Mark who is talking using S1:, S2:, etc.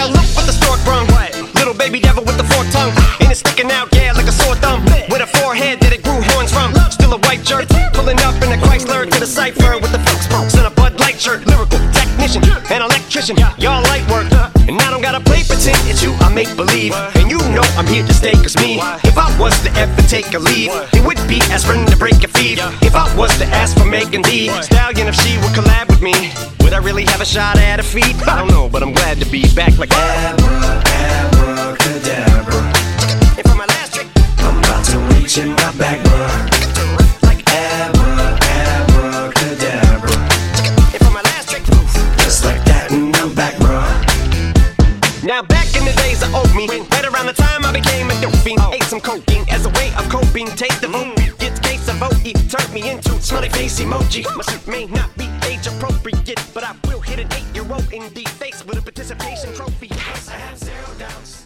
S1: Salute with the stork brung. Little baby devil with the forked tongue. And it's sticking out, yeah, like a sore thumb. With a forehead that it grew horns from. Still a white jerk, pulling up in a Chrysler to the cypher with the fake spokes and a Bud Light shirt. Lyrical technician, an electrician, y'all light work. And I don't gotta play pretend, it's you I make believe. And you know I'm here to stay, cause me, if I was to ever take a leave, it would be aspirin to break a feed. If I was to ask for Megan Thee Stallion, if she would collab with me, would I really have a shot at a feat? I don't know, but I'm glad to be back like
S2: Abracadabra.
S1: And for my last trick,
S2: I'm about to reach in my back, bruh.
S1: like
S2: Abracadabra.
S1: And for my last trick,
S2: Just like that, and I'm back, bruh.
S1: now back in the days of old me, right around the time I became a dope fiend, ate some cocaine as a way of coping. Taste of opiates, case of OE, turned me into smiley face emoji. My suit may not be age appropriate, but I will hit an 8-year-old in the face with a participation trophy.
S2: I have 0 doubts.